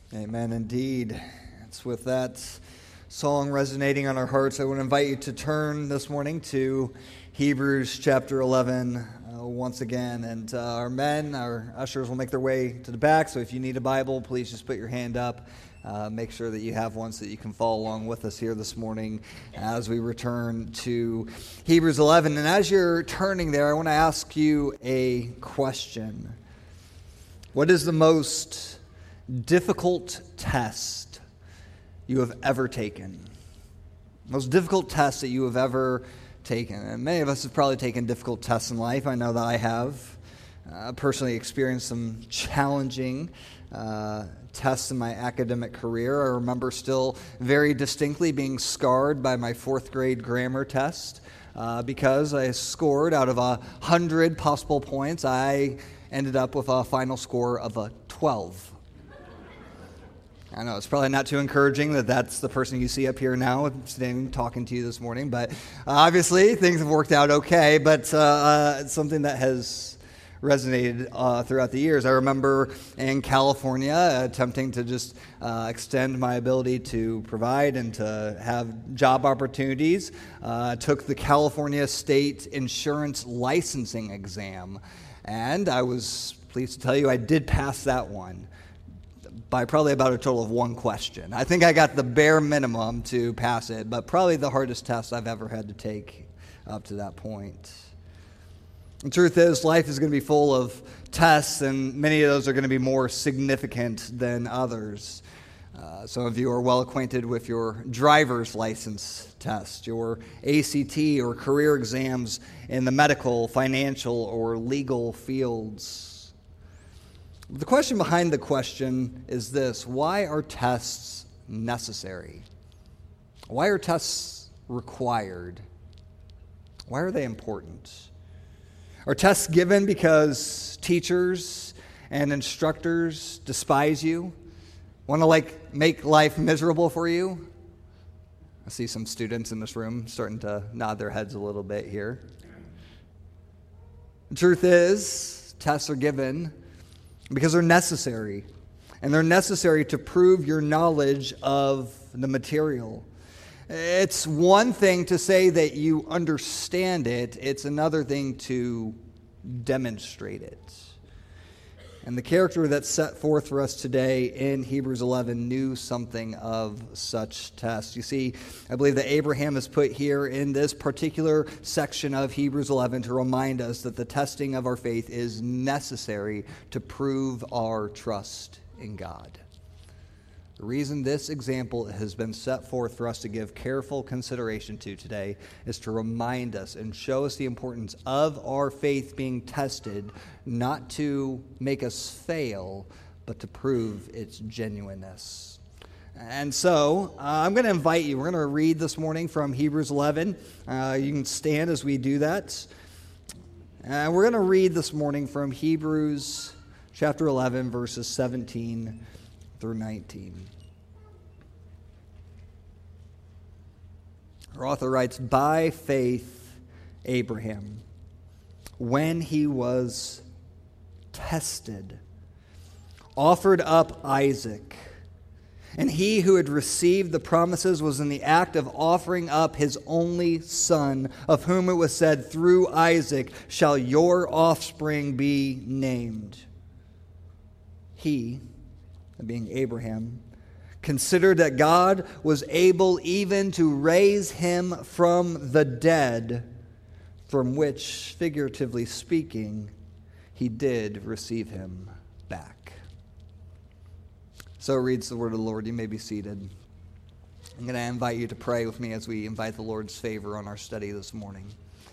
Amen, indeed. It's with that song resonating on our hearts, I want to invite you to turn this morning to Hebrews chapter 11 once again. And our men, our ushers will make their way to the back, so if you need a Bible, please just put your hand up. Make sure that you have one so that you can follow along with us here this morning as we return to Hebrews 11. And as you're turning there, I want to ask you a question. What is the most difficult test you have ever taken? Most difficult test that you have ever taken. And many of us have probably taken difficult tests in life. I know that I have. Personally experienced some challenging tests in my academic career. I remember still very distinctly being scarred by my fourth grade grammar test because I scored out of 100 possible points. I ended up with a final score of a 12. I know it's probably not too encouraging that that's the person you see up here now standing talking to you this morning, but obviously things have worked out okay, but it's something that has resonated throughout the years. I remember in California attempting to just extend my ability to provide and to have job opportunities. Took the California State Insurance Licensing Exam, and I was pleased to tell you I did pass that one by probably about a total of one question. I think I got the bare minimum to pass it, but probably the hardest test I've ever had to take up to that point. The truth is, life is going to be full of tests, and many of those are going to be more significant than others. Some of you are well acquainted with your driver's license test, your ACT or career exams in the medical, financial, or legal fields. The question behind the question is this: why are tests necessary? Why are tests required? Why are they important? Are tests given because teachers and instructors despise you? Want to make life miserable for you? I see some students in this room starting to nod their heads a little bit here. The truth is, tests are given because they're necessary, and they're necessary to prove your knowledge of the material. It's one thing to say that you understand it, it's another thing to demonstrate it. And the character that's set forth for us today in Hebrews 11 knew something of such tests. You see, I believe that Abraham is put here in this particular section of Hebrews 11 to remind us that the testing of our faith is necessary to prove our trust in God. The reason this example has been set forth for us to give careful consideration to today is to remind us and show us the importance of our faith being tested, not to make us fail, but to prove its genuineness. And so I'm going to invite you. We're going to read this morning from Hebrews 11. You can stand as we do that. We're going to read this morning from Hebrews chapter 11, verses 17 through 19. Our author writes, "By faith, Abraham, when he was tested, offered up Isaac. And he who had received the promises was in the act of offering up his only son, of whom it was said, 'Through Isaac shall your offspring be named.' He," being Abraham, "considered that God was able even to raise him from the dead, from which, figuratively speaking, he did receive him back." So reads the word of the Lord. You may be seated. I'm going to invite you to pray with me as we invite the Lord's favor on our study this morning.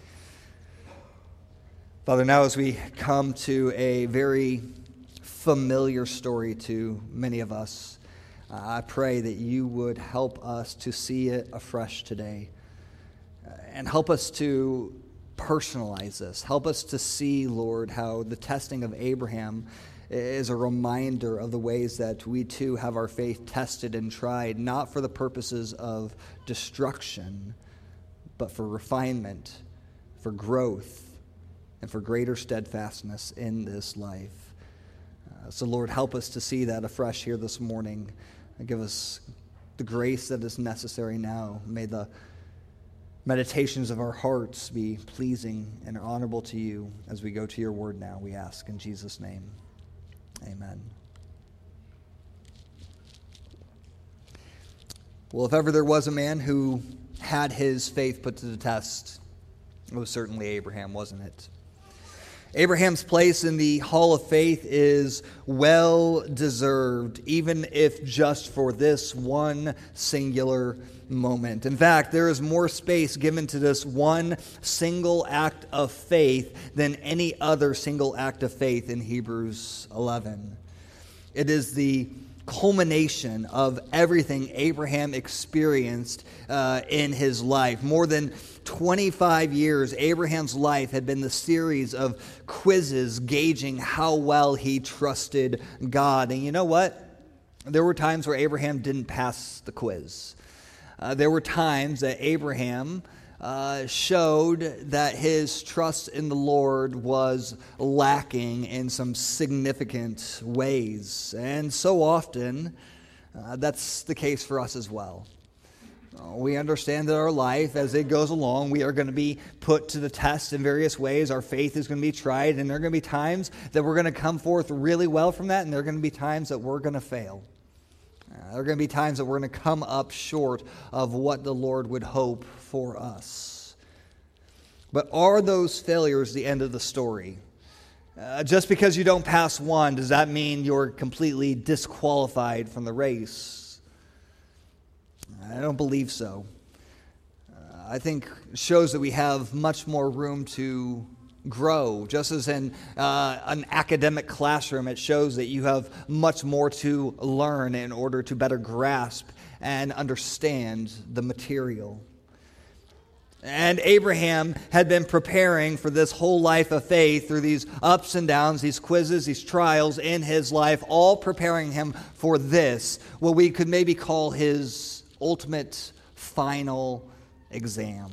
Father, now as we come to a very familiar story to many of us, I pray that you would help us to see it afresh today and help us to personalize this. Help us to see, Lord, how the testing of Abraham is a reminder of the ways that we too have our faith tested and tried, not for the purposes of destruction, but for refinement, for growth, and for greater steadfastness in this life. So Lord, help us to see that afresh here this morning. And give us the grace that is necessary now. May the meditations of our hearts be pleasing and honorable to you as we go to your word now, we ask in Jesus' name. Amen. Well, if ever there was a man who had his faith put to the test, it was certainly Abraham, wasn't it? Abraham's place in the Hall of Faith is well deserved, even if just for this one singular moment. In fact, there is more space given to this one single act of faith than any other single act of faith in Hebrews 11. It is the culmination of everything Abraham experienced in his life. More than 25 years, Abraham's life had been the series of quizzes gauging how well he trusted God. And you know what? There were times where Abraham didn't pass the quiz. There were times that Abraham showed that his trust in the Lord was lacking in some significant ways. And so often, that's the case for us as well. We understand that our life, as it goes along, we are going to be put to the test in various ways. Our faith is going to be tried, and there are going to be times that we're going to come forth really well from that, and there are going to be times that we're going to fail. There are going to be times that we're going to come up short of what the Lord would hope for us. But are those failures the end of the story? Just because you don't pass one, does that mean you're completely disqualified from the race? I don't believe so. I think it shows that we have much more room to grow. Just as in an academic classroom, it shows that you have much more to learn in order to better grasp and understand the material. And Abraham had been preparing for this whole life of faith through these ups and downs, these quizzes, these trials in his life, all preparing him for this, what we could maybe call his ultimate final exam.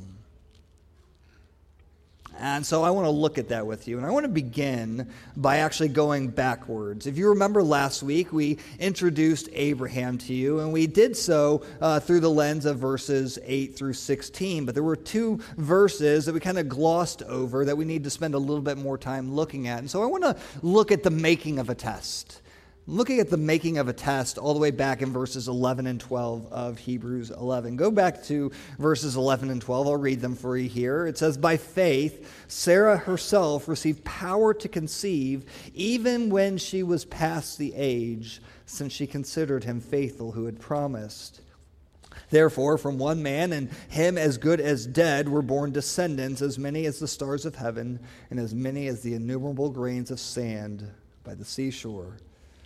And so I want to look at that with you. And I want to begin by actually going backwards. If you remember last week, we introduced Abraham to you, and we did so through the lens of verses 8 through 16. But there were two verses that we kind of glossed over that we need to spend a little bit more time looking at. And so I want to look at the making of a test. Looking at the making of a test all the way back in verses 11 and 12 of Hebrews 11. Go back to verses 11 and 12. I'll read them for you here. It says, "By faith, Sarah herself received power to conceive, even when she was past the age, since she considered him faithful who had promised. Therefore, from one man, and him as good as dead, were born descendants, as many as the stars of heaven, and as many as the innumerable grains of sand by the seashore."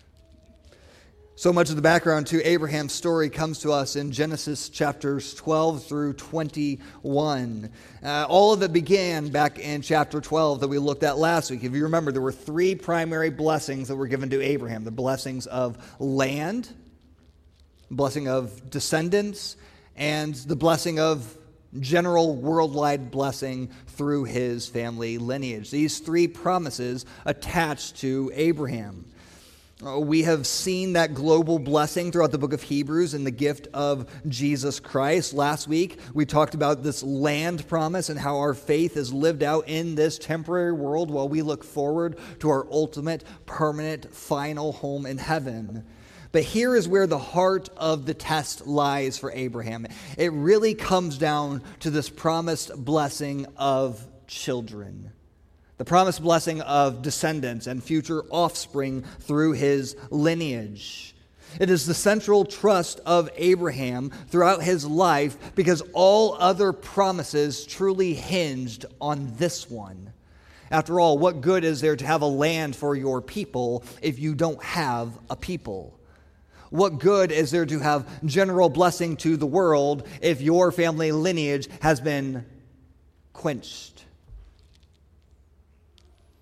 So much of the background to Abraham's story comes to us in Genesis chapters 12 through 21. All of it began back in chapter 12 that we looked at last week. If you remember, there were three primary blessings that were given to Abraham. The blessings of land, blessing of descendants, and the blessing of general worldwide blessing through his family lineage. These three promises attached to Abraham. We have seen that global blessing throughout the book of Hebrews in the gift of Jesus Christ. Last week, we talked about this land promise and how our faith is lived out in this temporary world while we look forward to our ultimate, permanent, final home in heaven. But here is where the heart of the test lies for Abraham. It really comes down to this promised blessing of children. The promised blessing of descendants and future offspring through his lineage. It is the central trust of Abraham throughout his life because all other promises truly hinged on this one. After all, what good is there to have a land for your people if you don't have a people? What good is there to have general blessing to the world if your family lineage has been quenched?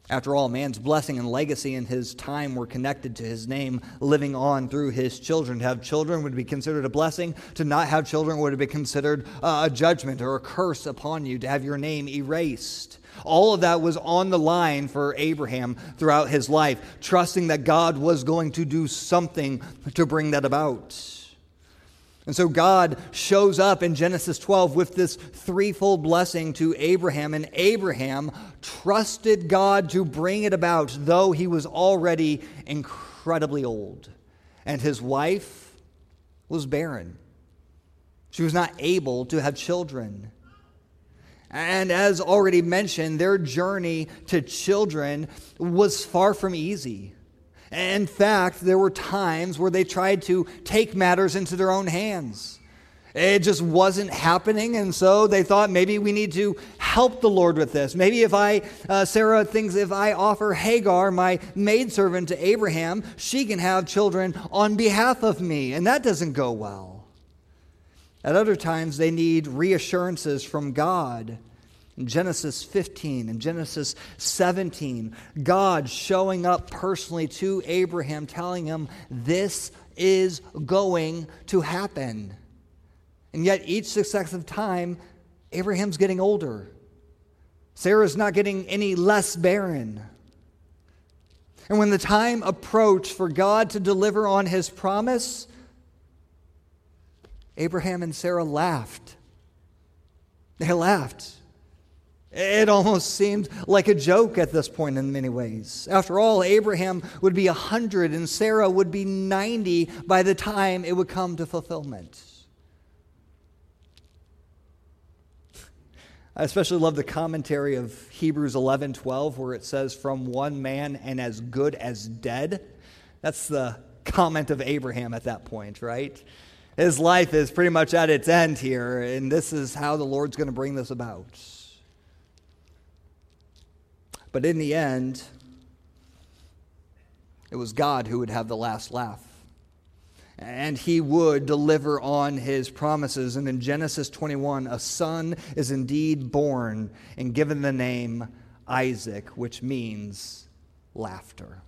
After all, man's blessing and legacy in his time were connected to his name living on through his children. To have children would be considered a blessing. To not have children would have been considered a judgment or a curse upon you, to have your name erased. All of that was on the line for Abraham throughout his life, trusting that God was going to do something to bring that about. And so God shows up in Genesis 12 with this threefold blessing to Abraham, and Abraham trusted God to bring it about, though he was already incredibly old. And his wife was barren. She was not able to have children. And as already mentioned, their journey to children was far from easy. In fact, there were times where they tried to take matters into their own hands. It just wasn't happening, and so they thought maybe we need to help the Lord with this. Maybe Sarah thinks if I offer Hagar, my maidservant, to Abraham, she can have children on behalf of me, and that doesn't go well. At other times, they need reassurances from God. In Genesis 15 and Genesis 17, God showing up personally to Abraham, telling him this is going to happen. And yet each successive time, Abraham's getting older. Sarah's not getting any less barren. And when the time approached for God to deliver on his promise, Abraham and Sarah laughed. They laughed. It almost seemed like a joke at this point in many ways. After all, Abraham would be 100 and Sarah would be 90 by the time it would come to fulfillment. I especially love the commentary of Hebrews 11:12, where it says, "From one man and as good as dead." That's the comment of Abraham at that point, right? His life is pretty much at its end here, and this is how the Lord's going to bring this about. But in the end, it was God who would have the last laugh. And he would deliver on his promises. And in Genesis 21, a son is indeed born and given the name Isaac, which means laughter.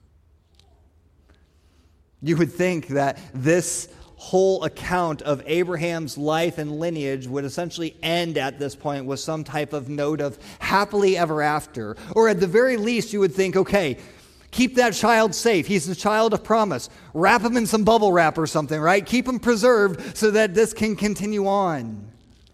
You would think that this whole account of Abraham's life and lineage would essentially end at this point with some type of note of happily ever after. Or at the very least, you would think, okay, keep that child safe. He's the child of promise. Wrap him in some bubble wrap or something, right? Keep him preserved so that this can continue on.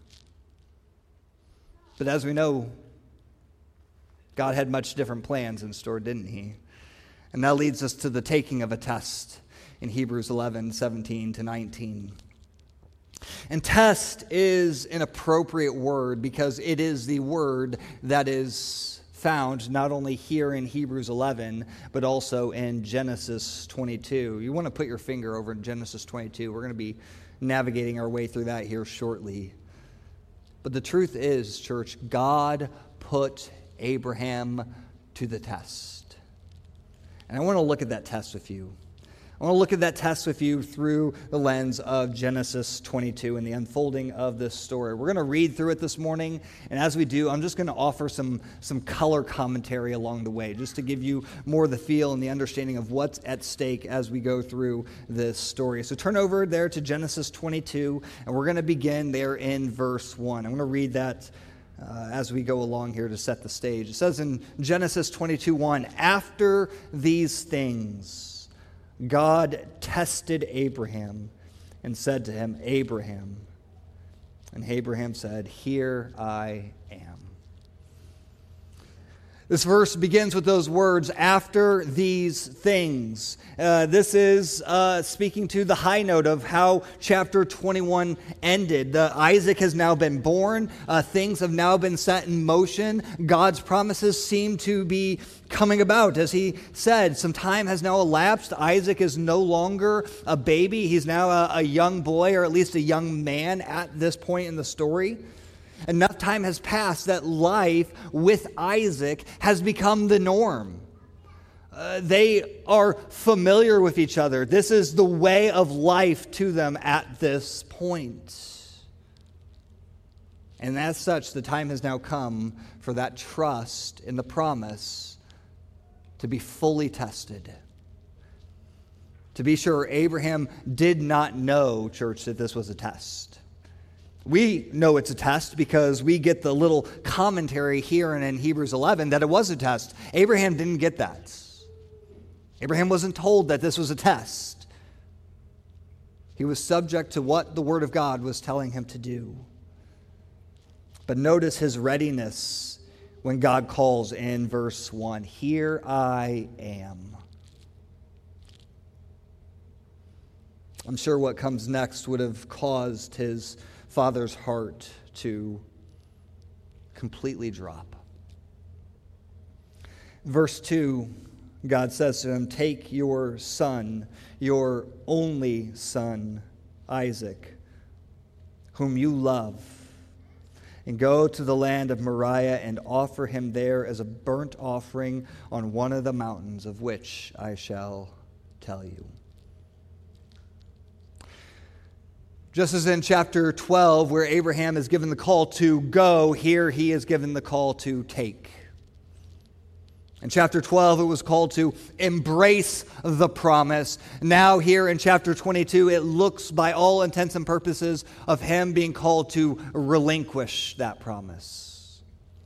But as we know, God had much different plans in store, didn't he? And that leads us to the taking of a test in Hebrews 11:17-19. And test is an appropriate word because it is the word that is found not only here in Hebrews 11, but also in Genesis 22. You want to put your finger over in Genesis 22. We're going to be navigating our way through that here shortly. But the truth is, church, God put Abraham to the test. And I want to look at that test with you. I want to look at that test with you through the lens of Genesis 22 and the unfolding of this story. We're going to read through it this morning, and as we do, I'm just going to offer some color commentary along the way, just to give you more of the feel and the understanding of what's at stake as we go through this story. So turn over there to Genesis 22, and we're going to begin there in verse 1. I'm going to read that as we go along here to set the stage. It says in Genesis 22:1, "After these things, God tested Abraham and said to him, 'Abraham.' And Abraham said, 'Here I am.'" This verse begins with those words, "after these things." This is speaking to the high note of how chapter 21 ended. Isaac has now been born. Things have now been set in motion. God's promises seem to be coming about. As he said, some time has now elapsed. Isaac is no longer a baby. He's now a young boy, or at least a young man at this point in the story. Enough time has passed that life with Isaac has become the norm. They are familiar with each other. This is the way of life to them at this point. And as such, the time has now come for that trust in the promise to be fully tested. To be sure, Abraham did not know, church, that this was a test. We know it's a test because we get the little commentary here and in Hebrews 11 that it was a test. Abraham didn't get that. Abraham wasn't told that this was a test. He was subject to what the Word of God was telling him to do. But notice his readiness when God calls in verse 1, "Here I am." I'm sure what comes next would have caused his father's heart to completely drop. Verse 2, God says to him, "Take your son, your only son, Isaac, whom you love, and go to the land of Moriah and offer him there as a burnt offering on one of the mountains of which I shall tell you." Just as in chapter 12, where Abraham is given the call to go, here he is given the call to take. In chapter 12, it was called to embrace the promise. Now here in chapter 22, it looks by all intents and purposes of him being called to relinquish that promise.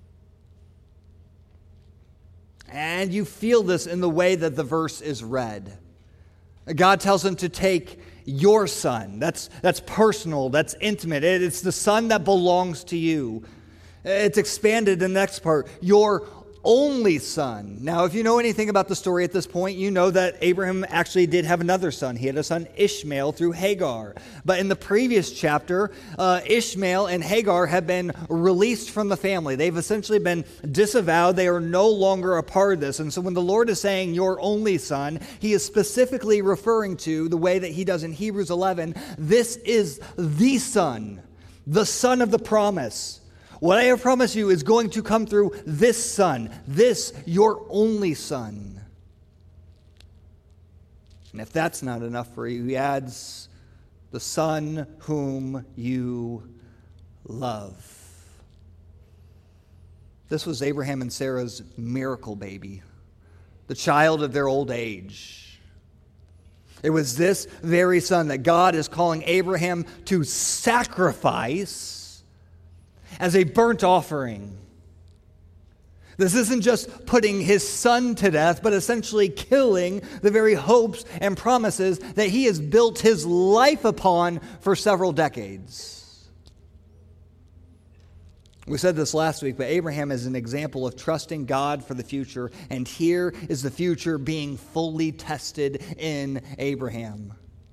And you feel this in the way that the verse is read. God tells him to take your son. That's personal, that's intimate. It's the son that belongs to you. It's expanded in the next part, your only son. Now, if you know anything about the story at this point, you know that Abraham actually did have another son. He had a son, Ishmael, through Hagar. But in the previous chapter, Ishmael and Hagar have been released from the family. They've essentially been disavowed. They are no longer a part of this. And so when the Lord is saying your only son, he is specifically referring to the way that he does in Hebrews 11. This is the son of the promise. What I have promised you is going to come through this son, this your only son. And if that's not enough for you, he adds, the son whom you love. This was Abraham and Sarah's miracle baby, the child of their old age. It was this very son that God is calling Abraham to sacrifice as a burnt offering. This isn't just putting his son to death, but essentially killing the very hopes and promises that he has built his life upon for several decades. We said this last week, but Abraham is an example of trusting God for the future, and here is the future being fully tested in Abraham.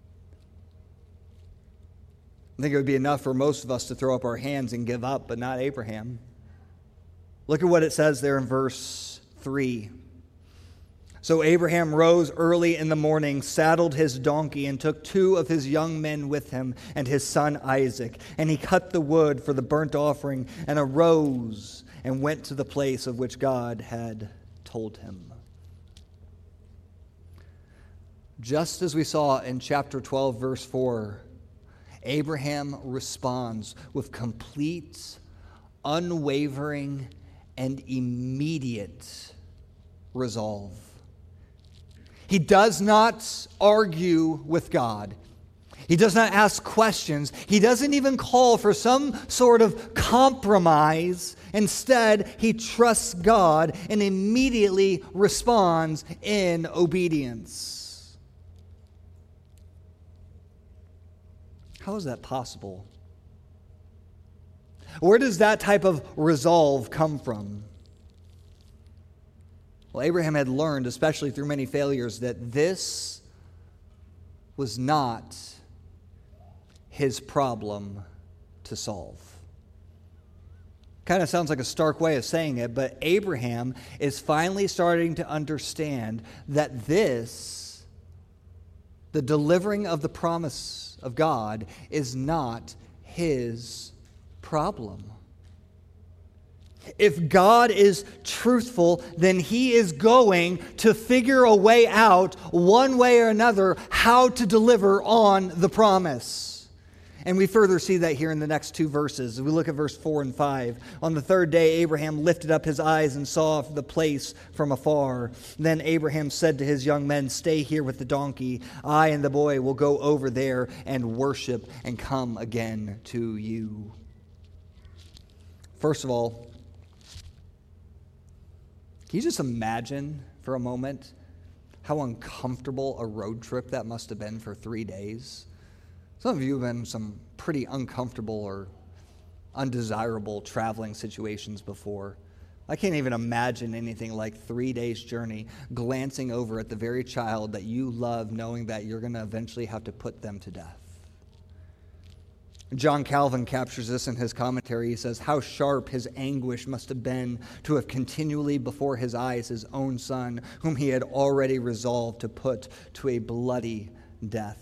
I think it would be enough for most of us to throw up our hands and give up, but not Abraham. Look at what it says there in verse 3. So Abraham rose early in the morning, saddled his donkey, and took 2 of his young men with him and his son Isaac. And he cut the wood for the burnt offering and arose and went to the place of which God had told him. Just as we saw in chapter 12, verse 4, Abraham responds with complete, unwavering, and immediate resolve. He does not argue with God. He does not ask questions. He doesn't even call for some sort of compromise. Instead, he trusts God and immediately responds in obedience. How is that possible? Where does that type of resolve come from? Well, Abraham had learned, especially through many failures, that this was not his problem to solve. Kind of sounds like a stark way of saying it, but Abraham is finally starting to understand that this, the delivering of the promise of God, is not his problem. If God is truthful, then he is going to figure a way out, one way or another, how to deliver on the promise. And we further see that here in the next two verses. We look at verse 4 and 5. On the third day, Abraham lifted up his eyes and saw the place from afar. Then Abraham said to his young men, "Stay here with the donkey. I and the boy will go over there and worship and come again to you." First of all, can you just imagine for a moment how uncomfortable a road trip that must have been for 3 days? Some of you have been in some pretty uncomfortable or undesirable traveling situations before. I can't even imagine anything like 3 days' journey, glancing over at the very child that you love, knowing that you're going to eventually have to put them to death. John Calvin captures this in his commentary. He says, "How sharp his anguish must have been to have continually before his eyes his own son, whom he had already resolved to put to a bloody death."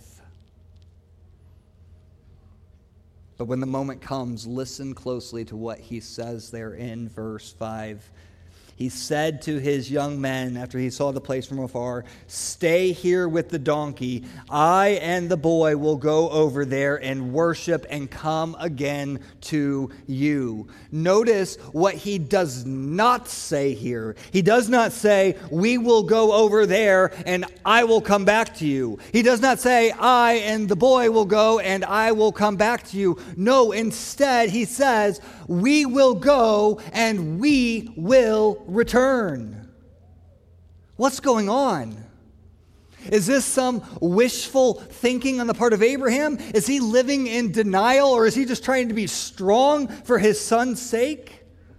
But when the moment comes, listen closely to what he says there in verse 5. He said to his young men, after he saw the place from afar, "Stay here with the donkey. I and the boy will go over there and worship and come again to you." Notice what he does not say here. He does not say, "We will go over there and I will come back to you." He does not say, "I and the boy will go and I will come back to you." No, instead he says, "We will go and we will return." What's going on? Is this some wishful thinking on the part of Abraham? Is he living in denial, or is he just trying to be strong for his son's sake?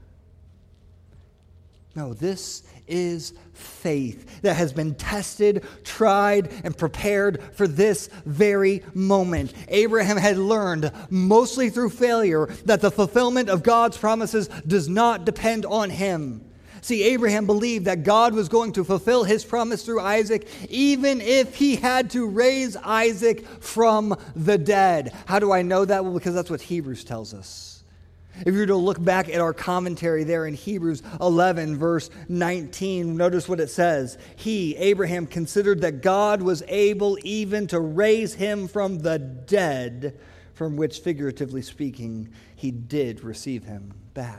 No, this is faith that has been tested, tried, and prepared for this very moment. Abraham had learned, mostly through failure, that the fulfillment of God's promises does not depend on him. See, Abraham believed that God was going to fulfill his promise through Isaac, even if he had to raise Isaac from the dead. How do I know that? Well, because that's what Hebrews tells us. If you were to look back at our commentary there in Hebrews 11, verse 19, notice what it says. He, Abraham, considered that God was able even to raise him from the dead, from which, figuratively speaking, he did receive him back.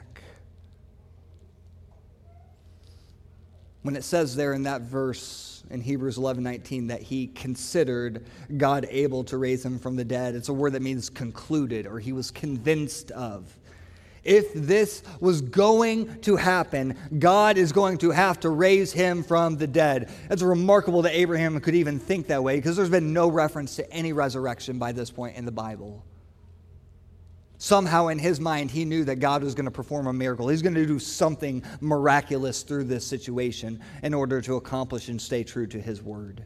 When it says there in that verse in Hebrews 11:19 that he considered God able to raise him from the dead, it's a word that means concluded, or he was convinced of. If this was going to happen, God is going to have to raise him from the dead. It's remarkable that Abraham could even think that way, because there's been no reference to any resurrection by this point in the Bible. Somehow in his mind, he knew that God was going to perform a miracle. He's going to do something miraculous through this situation in order to accomplish and stay true to his word.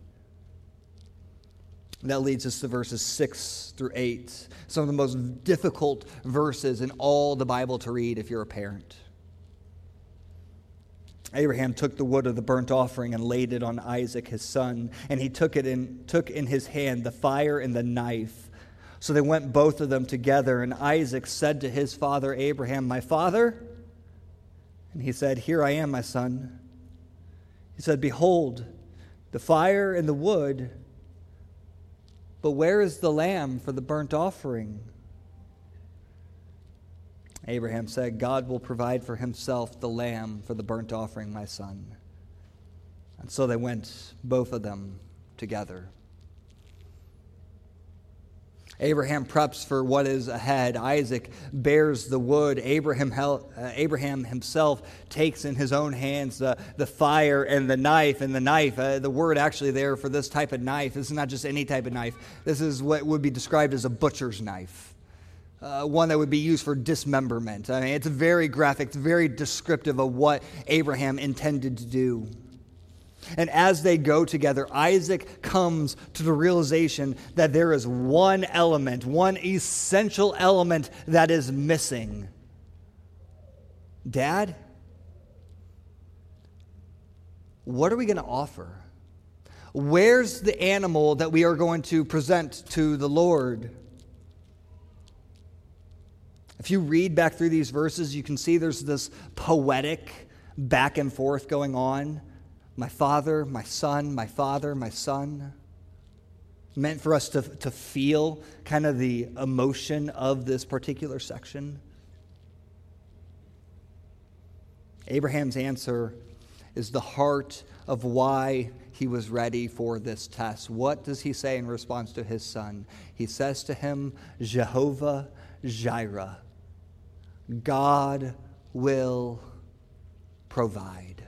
That leads us to verses 6 through 8, some of the most difficult verses in all the Bible to read if you're a parent. Abraham took the wood of the burnt offering and laid it on Isaac his son, and he took in his hand the fire and the knife. So they went both of them together, and Isaac said to his father Abraham, "My father?" And he said, "Here I am, my son." He said, "Behold, the fire and the wood, but where is the lamb for the burnt offering?" Abraham said, "God will provide for himself the lamb for the burnt offering, my son." And so they went, both of them, together. Abraham preps for what is ahead. Isaac bears the wood. Abraham himself takes in his own hands the fire and the knife. And the knife, the word actually there for this type of knife, this is not just any type of knife. This is what would be described as a butcher's knife. One that would be used for dismemberment. I mean, it's very graphic. It's very descriptive of what Abraham intended to do. And as they go together, Isaac comes to the realization that there is one element, one essential element that is missing. Dad, what are we going to offer? Where's the animal that we are going to present to the Lord? If you read back through these verses, you can see there's this poetic back and forth going on. My father, my son, my father, my son. meant for us to feel kind of the emotion of this particular section? Abraham's answer is the heart of why he was ready for this test. What does he say in response to his son? He says to him, Jehovah Jireh, God will provide.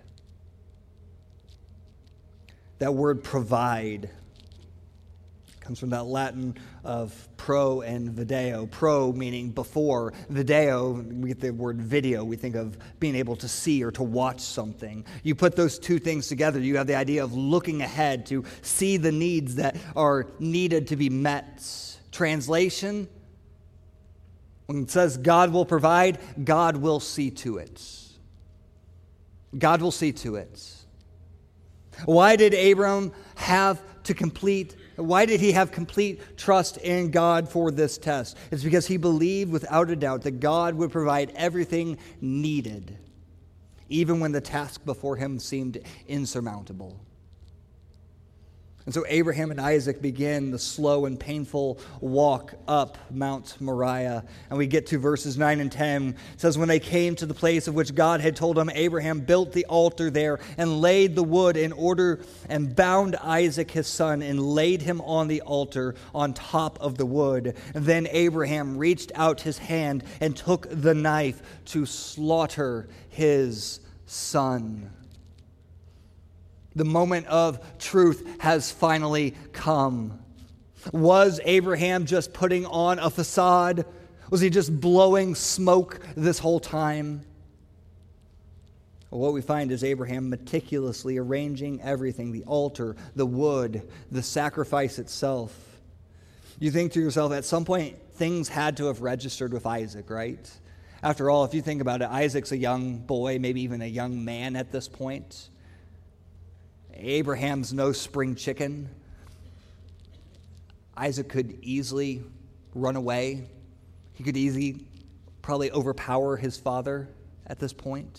That word provide comes from that Latin of pro and video. Pro meaning before, video, we get the word video. We think of being able to see or to watch something. You put those two things together, you have the idea of looking ahead to see the needs that are needed to be met. Translation, when it says God will provide, God will see to it. God will see to it. Why did Abram why did he have complete trust in God for this test? It's because he believed without a doubt that God would provide everything needed, even when the task before him seemed insurmountable. And so Abraham and Isaac begin the slow and painful walk up Mount Moriah. And we get to verses 9 and 10. It says, when they came to the place of which God had told him, Abraham built the altar there and laid the wood in order and bound Isaac his son and laid him on the altar on top of the wood. And then Abraham reached out his hand and took the knife to slaughter his son. The moment of truth has finally come. Was Abraham just putting on a facade? Was he just blowing smoke this whole time? Well, what we find is Abraham meticulously arranging everything, the altar, the wood, the sacrifice itself. You think to yourself, at some point, things had to have registered with Isaac, right? After all, if you think about it, Isaac's a young boy, maybe even a young man at this point. Abraham's no spring chicken. Isaac could easily run away. He could easily probably overpower his father at this point.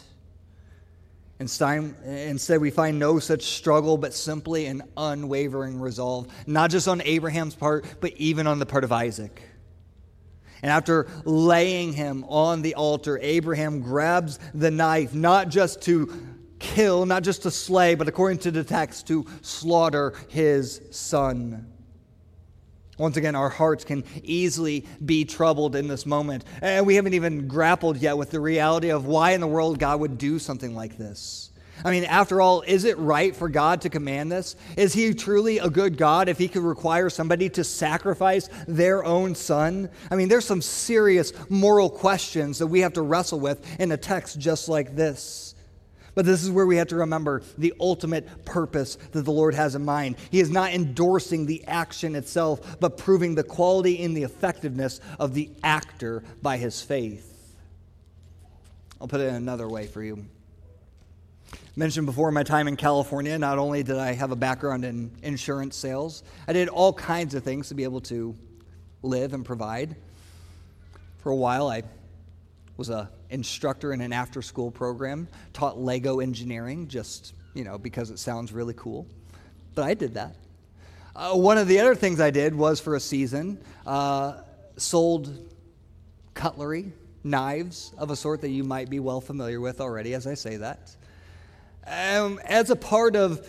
Instead, we find no such struggle, but simply an unwavering resolve, not just on Abraham's part, but even on the part of Isaac. And after laying him on the altar, Abraham grabs the knife, not just to kill, not just to slay, but according to the text, to slaughter his son. Once again, our hearts can easily be troubled in this moment. And we haven't even grappled yet with the reality of why in the world God would do something like this. I mean, after all, is it right for God to command this? Is he truly a good God if he could require somebody to sacrifice their own son? I mean, there's some serious moral questions that we have to wrestle with in a text just like this. But this is where we have to remember the ultimate purpose that the Lord has in mind. He is not endorsing the action itself, but proving the quality and the effectiveness of the actor by his faith. I'll put it in another way for you. Mentioned before my time in California, not only did I have a background in insurance sales, I did all kinds of things to be able to live and provide. For a while, I was an instructor in an after-school program, taught Lego engineering just, because it sounds really cool. But I did that. One of the other things I did was for a season, sold cutlery, knives of a sort that you might be well familiar with already as I say that. As a part of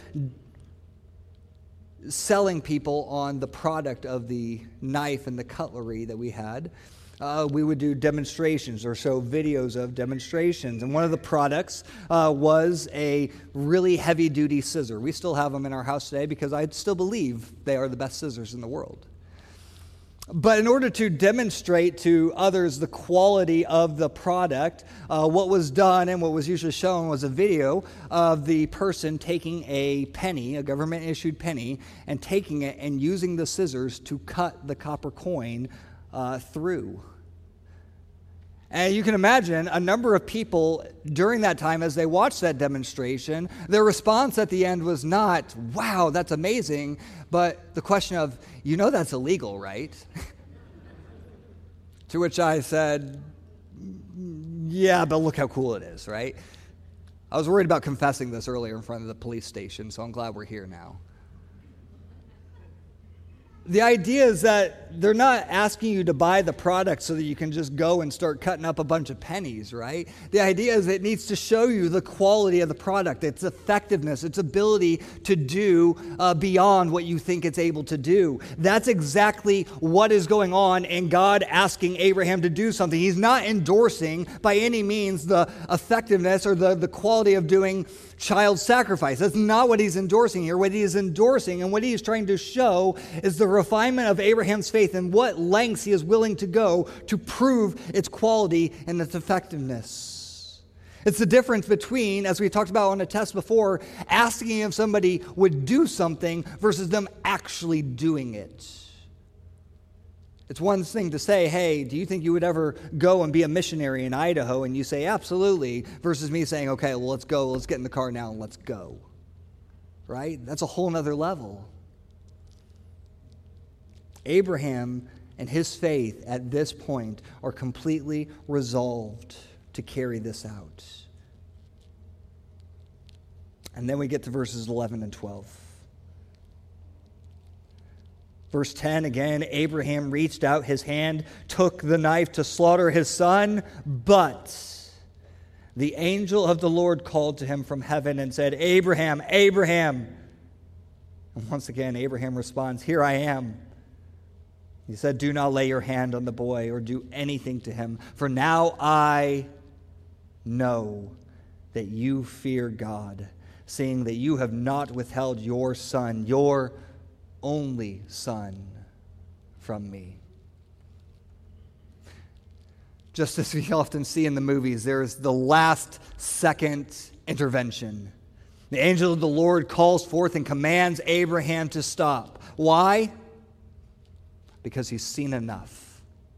selling people on the product of the knife and the cutlery that we had, we would do demonstrations or show videos of demonstrations. And one of the products was a really heavy-duty scissor. We still have them in our house today because I still believe they are the best scissors in the world. But in order to demonstrate to others the quality of the product, what was done and what was usually shown was a video of the person taking a penny, a government-issued penny, and taking it and using the scissors to cut the copper coin through. And you can imagine a number of people during that time as they watched that demonstration, their response at the end was not, wow, that's amazing, but the question of, that's illegal, right? To which I said, yeah, but look how cool it is, right? I was worried about confessing this earlier in front of the police station, so I'm glad we're here now. The idea is that they're not asking you to buy the product so that you can just go and start cutting up a bunch of pennies, right? The idea is it needs to show you the quality of the product, its effectiveness, its ability to do beyond what you think it's able to do. That's exactly what is going on in God asking Abraham to do something. He's not endorsing by any means the effectiveness or the quality of doing child sacrifice. That's not what he's endorsing here. What he is endorsing and what he is trying to show is the refinement of Abraham's faith and what lengths he is willing to go to prove its quality and its effectiveness. It's the difference between, as we talked about on a test before, asking if somebody would do something versus them actually doing it. It's one thing to say, hey, do you think you would ever go and be a missionary in Idaho? And you say, absolutely, versus me saying, okay, well, let's go, let's get in the car now and let's go. Right? That's a whole nother level. Abraham and his faith at this point are completely resolved to carry this out. And then we get to verses 11 and 12. Verse 10, again, Abraham reached out his hand, took the knife to slaughter his son, but the angel of the Lord called to him from heaven and said, Abraham, Abraham. And once again, Abraham responds, here I am. He said, do not lay your hand on the boy or do anything to him, for now I know that you fear God, seeing that you have not withheld your son, your only son, from me. Just as we often see in the movies, there is the last second intervention. The angel of the Lord calls forth and commands Abraham to stop. Why? Because he's seen enough.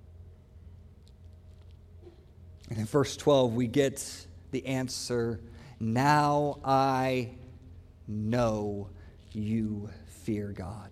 And in verse 12, we get the answer, now I know you fear God.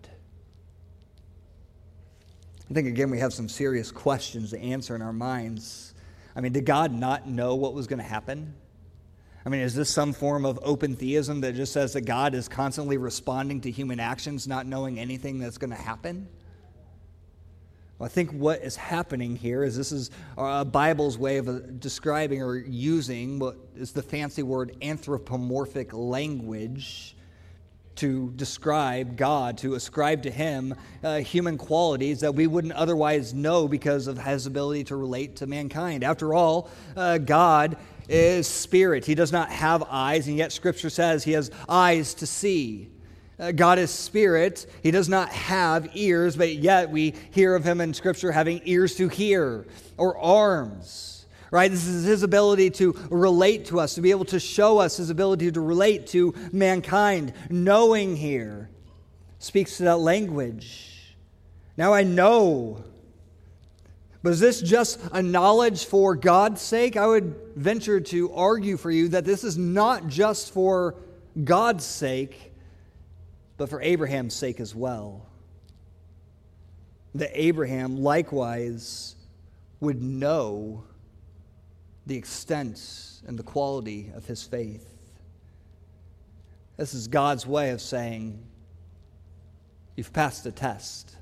I think, again, we have some serious questions to answer in our minds. I mean, did God not know what was going to happen? I mean, is this some form of open theism that just says that God is constantly responding to human actions, not knowing anything that's going to happen? Well, I think what is happening here is this is Bible's way of describing or using what is the fancy word anthropomorphic language to describe God, to ascribe to him human qualities that we wouldn't otherwise know because of his ability to relate to mankind. After all, God is spirit. He does not have eyes, and yet Scripture says he has eyes to see. God is spirit. He does not have ears, but yet we hear of him in Scripture having ears to hear, or arms. Right? This is his ability to relate to us, to be able to show us his ability to relate to mankind. Knowing here speaks to that language. Now I know. But is this just a knowledge for God's sake? I would venture to argue for you that this is not just for God's sake, but for Abraham's sake as well. That Abraham likewise would know the extent and the quality of his faith. This is God's way of saying, you've passed the test.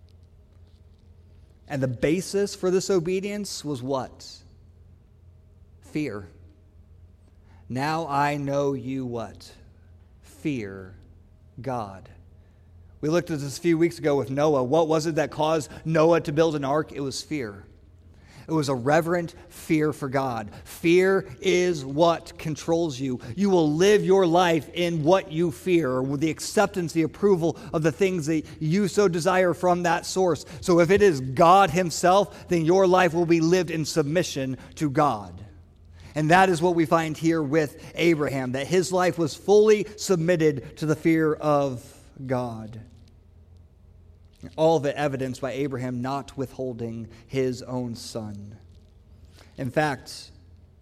And the basis for this obedience was what? Fear. Now I know you what? Fear God. We looked at this a few weeks ago with Noah. What was it that caused Noah to build an ark? It was fear. It was a reverent fear for God. Fear is what controls you. You will live your life in what you fear, with the acceptance, the approval of the things that you so desire from that source. So if it is God himself, then your life will be lived in submission to God. And that is what we find here with Abraham, that his life was fully submitted to the fear of God. All of it evidenced by Abraham not withholding his own son. In fact,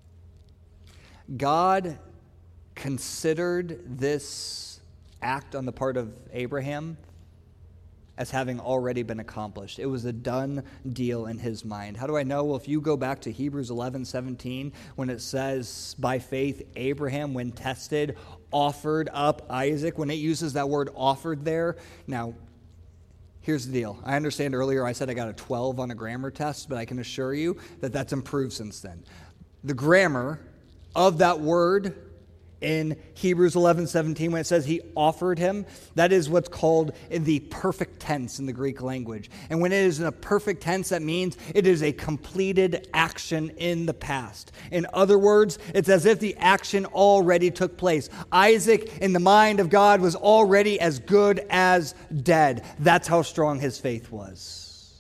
God considered this act on the part of Abraham as having already been accomplished. It was a done deal in his mind. How do I know? Well, if you go back to Hebrews 11:17, when it says, by faith, Abraham, when tested, offered up Isaac, when it uses that word offered there. Now, Here's the deal. I understand earlier I said I got a 12 on a grammar test, but I can assure you that that's improved since then. The grammar of that word in Hebrews 11:17, when it says he offered him, that is what's called the perfect tense in the Greek language. And when it is in a perfect tense, that means it is a completed action in the past. In other words, it's as if the action already took place. Isaac, in the mind of God, was already as good as dead. That's how strong his faith was.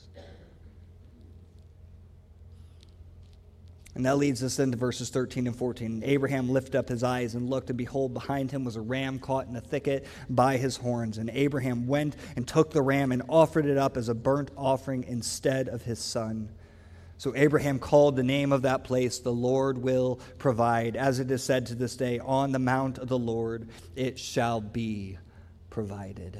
And that leads us into verses 13 and 14. Abraham lifted up his eyes and looked, and behold, behind him was a ram caught in a thicket by his horns. And Abraham went and took the ram and offered it up as a burnt offering instead of his son. So Abraham called the name of that place, "The Lord will provide." As it is said to this day, "On the mount of the Lord it shall be provided."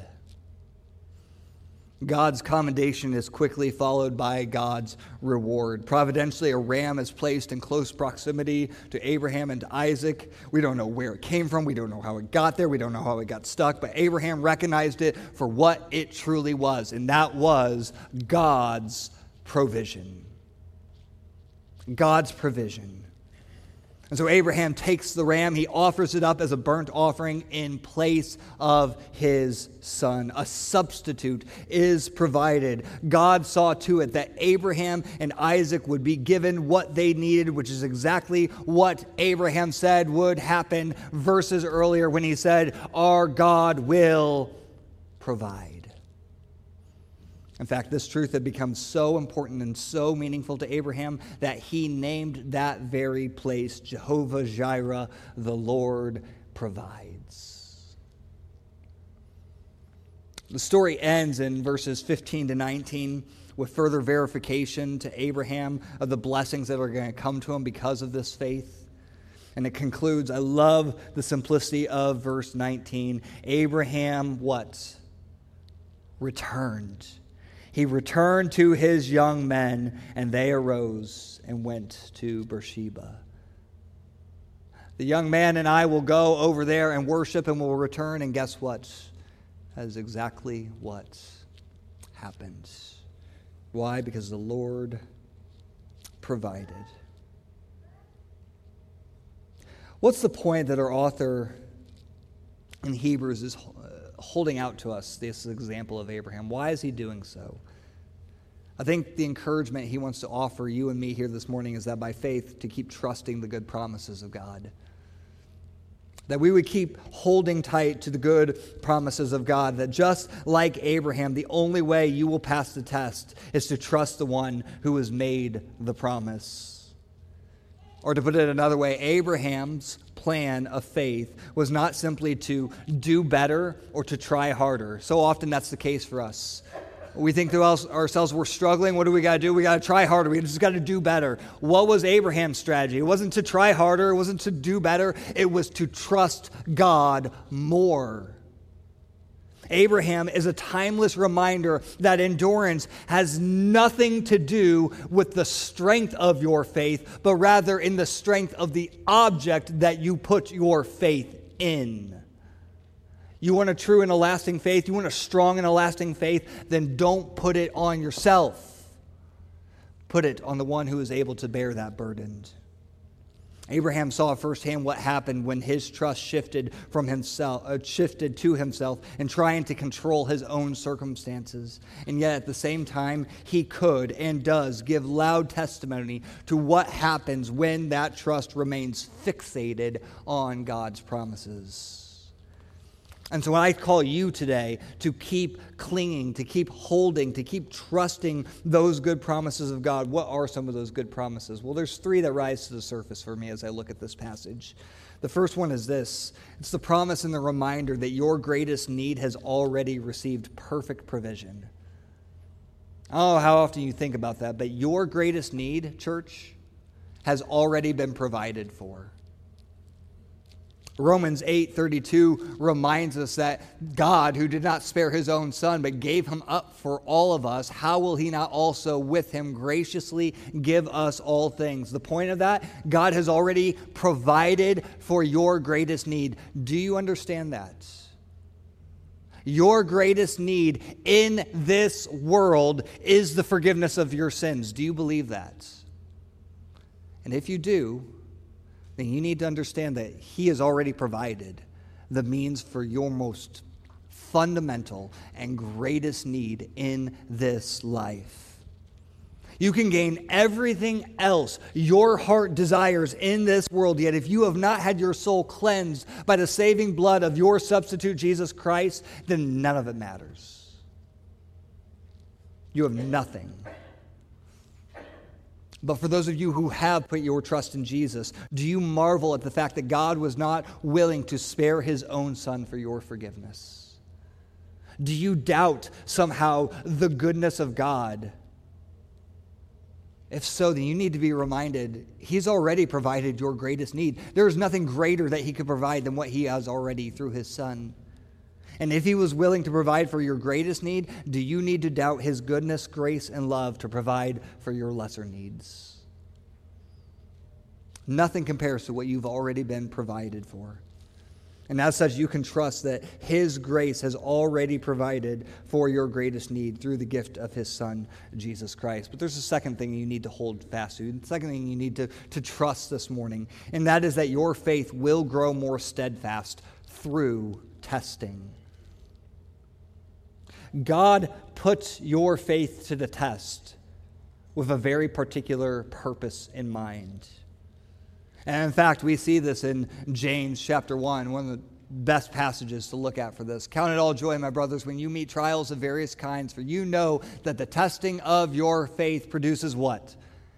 God's commendation is quickly followed by God's reward. Providentially, a ram is placed in close proximity to Abraham and to Isaac. We don't know where it came from. We don't know how it got there. We don't know how it got stuck. But Abraham recognized it for what it truly was, and that was God's provision. God's provision. And so Abraham takes the ram, he offers it up as a burnt offering in place of his son. A substitute is provided. God saw to it that Abraham and Isaac would be given what they needed, which is exactly what Abraham said would happen verses earlier when he said, "Our God will provide." In fact, this truth had become so important and so meaningful to Abraham that he named that very place Jehovah Jireh, the Lord provides. The story ends in verses 15 to 19 with further verification to Abraham of the blessings that are going to come to him because of this faith. And it concludes, I love the simplicity of verse 19. Abraham, what? Returned. He returned to his young men, and they arose and went to Beersheba. The young man and I will go over there and worship, and we'll return, and guess what? That is exactly what happened. Why? Because the Lord provided. What's the point that our author in Hebrews is holding out to us, this example of Abraham? Why is he doing so? I think the encouragement he wants to offer you and me here this morning is that by faith to keep trusting the good promises of God. That we would keep holding tight to the good promises of God. That just like Abraham, the only way you will pass the test is to trust the one who has made the promise. Or to put it another way, Abraham's plan of faith was not simply to do better or to try harder. So often that's the case for us. We think to ourselves, we're struggling. What do we got to do? We got to try harder. We just got to do better. What was Abraham's strategy? It wasn't to try harder. It wasn't to do better. It was to trust God more. Abraham is a timeless reminder that endurance has nothing to do with the strength of your faith, but rather in the strength of the object that you put your faith in. You want a true and a lasting faith? You want a strong and a lasting faith? Then don't put it on yourself. Put it on the one who is able to bear that burden. Abraham saw firsthand what happened when his trust shifted to himself and trying to control his own circumstances. And yet at the same time, he could and does give loud testimony to what happens when that trust remains fixated on God's promises. And so I call you today to keep clinging, to keep holding, to keep trusting those good promises of God. What are some of those good promises? Well, there's three that rise to the surface for me as I look at this passage. The first one is this. It's the promise and the reminder that your greatest need has already received perfect provision. I don't know how often you think about that, but your greatest need, church, has already been provided for. Romans 8:32 reminds us that God, who did not spare his own son, but gave him up for all of us, how will he not also with him graciously give us all things? The point of that, God has already provided for your greatest need. Do you understand that? Your greatest need in this world is the forgiveness of your sins. Do you believe that? And if you do, then you need to understand that He has already provided the means for your most fundamental and greatest need in this life. You can gain everything else your heart desires in this world, yet if you have not had your soul cleansed by the saving blood of your substitute, Jesus Christ, then none of it matters. You have nothing. But for those of you who have put your trust in Jesus, do you marvel at the fact that God was not willing to spare His own Son for your forgiveness? Do you doubt somehow the goodness of God? If so, then you need to be reminded He's already provided your greatest need. There is nothing greater that He could provide than what He has already through His Son. And if He was willing to provide for your greatest need, do you need to doubt His goodness, grace, and love to provide for your lesser needs? Nothing compares to what you've already been provided for. And as such, you can trust that His grace has already provided for your greatest need through the gift of His Son, Jesus Christ. But there's a second thing you need to hold fast to. The second thing you need to trust this morning, and that is that your faith will grow more steadfast through testing. God puts your faith to the test with a very particular purpose in mind. And in fact, we see this in James chapter 1, one of the best passages to look at for this. Count it all joy, my brothers, when you meet trials of various kinds, for you know that the testing of your faith produces what?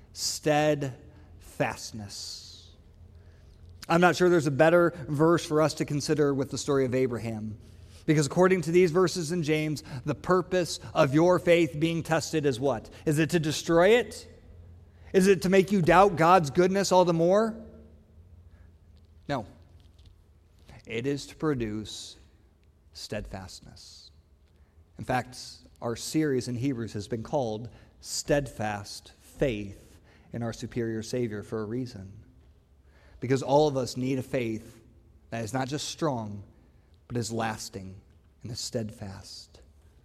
Steadfastness. I'm not sure there's a better verse for us to consider with the story of Abraham. Because according to these verses in James, the purpose of your faith being tested is what? Is it to destroy it? Is it to make you doubt God's goodness all the more? No. It is to produce steadfastness. In fact, our series in Hebrews has been called Steadfast Faith in Our Superior Savior for a reason. Because all of us need a faith that is not just strong, but is lasting and is steadfast.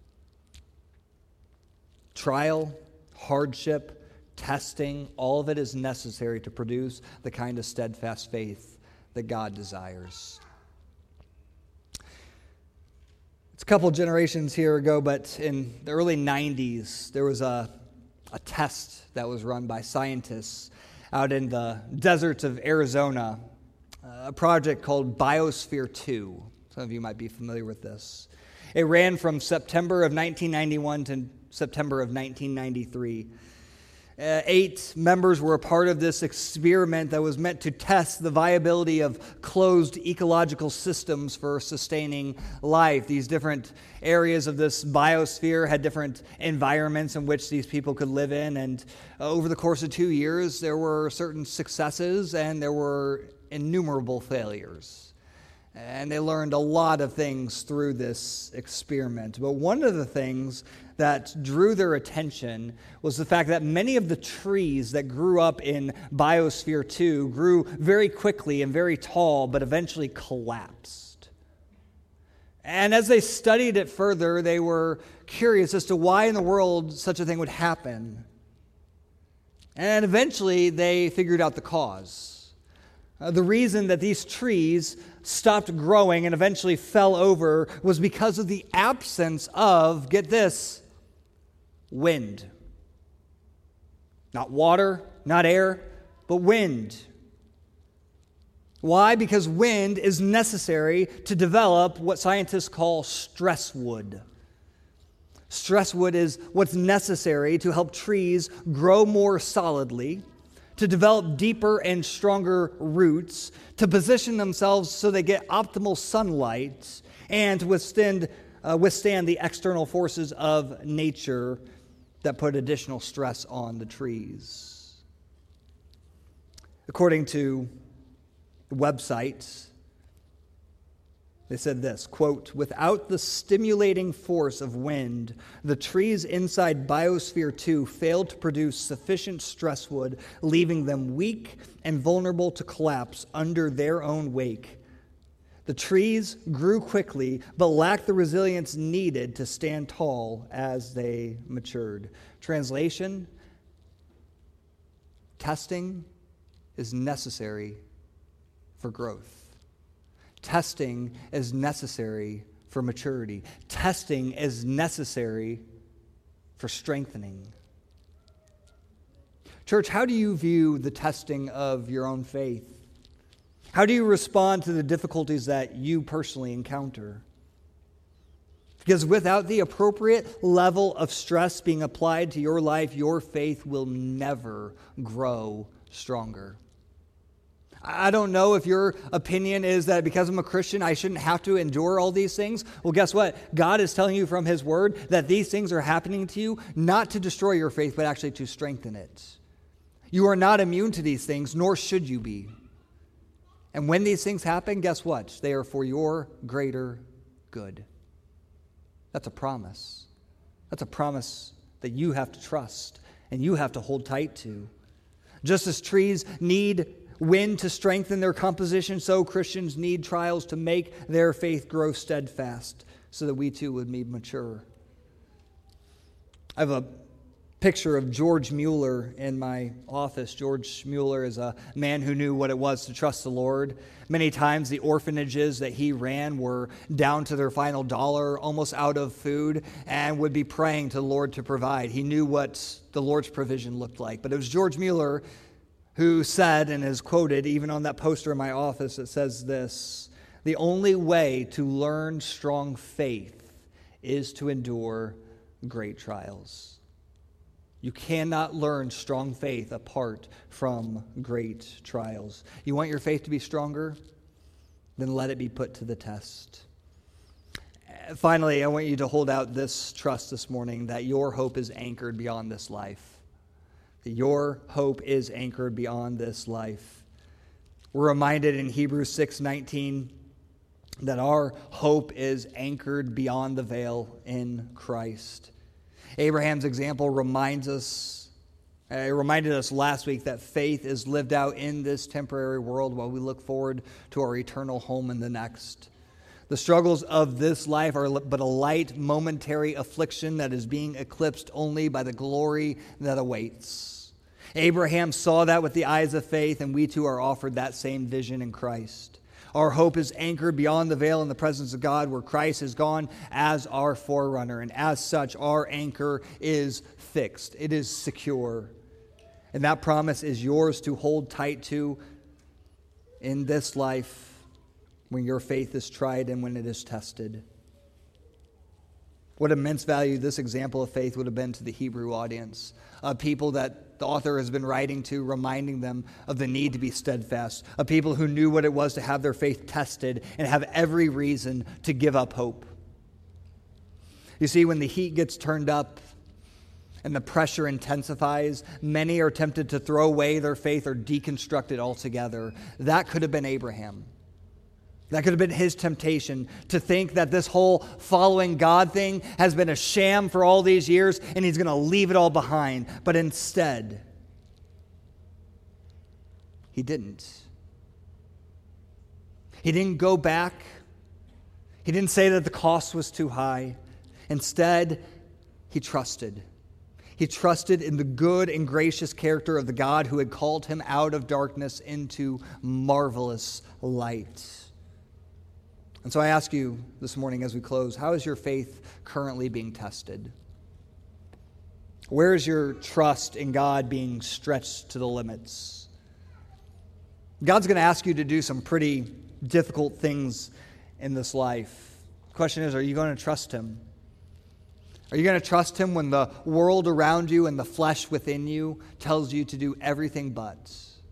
Trial, hardship, testing, all of it is necessary to produce the kind of steadfast faith that God desires. It's a couple generations here ago, but in the early 90s, there was a test that was run by scientists out in the deserts of Arizona, a project called Biosphere 2. Some of you might be familiar with this. It ran from September of 1991 to September of 1993. 8 members were a part of this experiment that was meant to test the viability of closed ecological systems for sustaining life. These different areas of this biosphere had different environments in which these people could live in. And over the course of 2 years, there were certain successes and there were innumerable failures. And they learned a lot of things through this experiment. But one of the things that drew their attention was the fact that many of the trees that grew up in Biosphere 2 grew very quickly and very tall, but eventually collapsed. And as they studied it further, they were curious as to why in the world such a thing would happen. And eventually they figured out the cause. The reason that these trees stopped growing and eventually fell over was because of the absence of, get this, wind. Not water, not air, but wind. Why? Because wind is necessary to develop what scientists call stress wood. Stress wood is what's necessary to help trees grow more solidly, to develop deeper and stronger roots, to position themselves so they get optimal sunlight, and to withstand the external forces of nature that put additional stress on the trees. According to the website, they said this, quote, "Without the stimulating force of wind, the trees inside Biosphere 2 failed to produce sufficient stress wood, leaving them weak and vulnerable to collapse under their own weight. The trees grew quickly, but lacked the resilience needed to stand tall as they matured. Translation: testing is necessary for growth. Testing is necessary for maturity. Testing is necessary for strengthening. Church, how do you view the testing of your own faith? How do you respond to the difficulties that you personally encounter? Because without the appropriate level of stress being applied to your life, your faith will never grow stronger. I don't know if your opinion is that because I'm a Christian, I shouldn't have to endure all these things. Well, guess what? God is telling you from His Word that these things are happening to you not to destroy your faith, but actually to strengthen it. You are not immune to these things, nor should you be. And when these things happen, guess what? They are for your greater good. That's a promise. That's a promise that you have to trust and you have to hold tight to. Just as trees need wind to strengthen their composition, so Christians need trials to make their faith grow steadfast so that we too would be mature. I have a picture of George Mueller in my office. George Mueller is a man who knew what it was to trust the Lord. Many times the orphanages that he ran were down to their final dollar, almost out of food, and would be praying to the Lord to provide. He knew what the Lord's provision looked like. But it was George Mueller who said, and is quoted even on that poster in my office, it says this: "The only way to learn strong faith is to endure great trials." You cannot learn strong faith apart from great trials. You want your faith to be stronger? Then let it be put to the test. Finally, I want you to hold out this trust this morning that your hope is anchored beyond this life. That your hope is anchored beyond this life. We're reminded in Hebrews 6:19 that our hope is anchored beyond the veil in Christ. Abraham's example reminded us last week that faith is lived out in this temporary world while we look forward to our eternal home in the next. The struggles of this life are but a light, momentary affliction that is being eclipsed only by the glory that awaits. Abraham saw that with the eyes of faith, and we too are offered that same vision in Christ. Our hope is anchored beyond the veil in the presence of God, where Christ has gone as our forerunner. And as such, our anchor is fixed. It is secure. And that promise is yours to hold tight to in this life when your faith is tried and when it is tested. What immense value this example of faith would have been to the Hebrew audience, a people that the author has been writing to, reminding them of the need to be steadfast, a people who knew what it was to have their faith tested and have every reason to give up hope. You see, when the heat gets turned up and the pressure intensifies, many are tempted to throw away their faith or deconstruct it altogether. That could have been Abraham. That could have been his temptation, to think that this whole following God thing has been a sham for all these years and he's going to leave it all behind. But instead, he didn't. He didn't go back. He didn't say that the cost was too high. Instead, he trusted. He trusted in the good and gracious character of the God who had called him out of darkness into marvelous light. And so I ask you this morning as we close, how is your faith currently being tested? Where is your trust in God being stretched to the limits? God's going to ask you to do some pretty difficult things in this life. The question is, are you going to trust Him? Are you going to trust Him when the world around you and the flesh within you tells you to do everything but?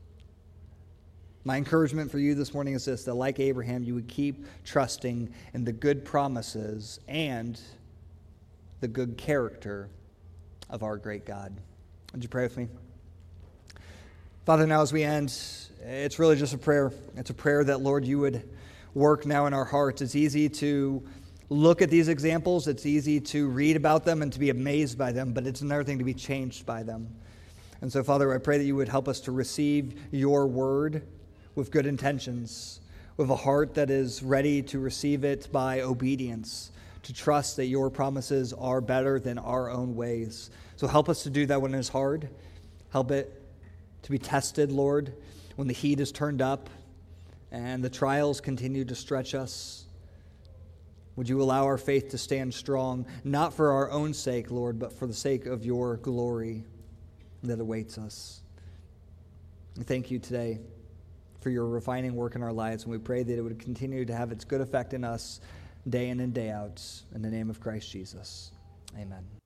My encouragement for you this morning is this, that like Abraham, you would keep trusting in the good promises and the good character of our great God. Would you pray with me? Father, now as we end, it's really just a prayer. It's a prayer that, Lord, you would work now in our hearts. It's easy to look at these examples. It's easy to read about them and to be amazed by them, but it's another thing to be changed by them. And so, Father, I pray that you would help us to receive your word with good intentions, with a heart that is ready to receive it by obedience, to trust that your promises are better than our own ways. So help us to do that when it is hard. Help it to be tested, Lord, when the heat is turned up and the trials continue to stretch us. Would you allow our faith to stand strong, not for our own sake, Lord, but for the sake of your glory that awaits us. And thank you today for your refining work in our lives, and we pray that it would continue to have its good effect in us day in and day out. In the name of Christ Jesus, amen.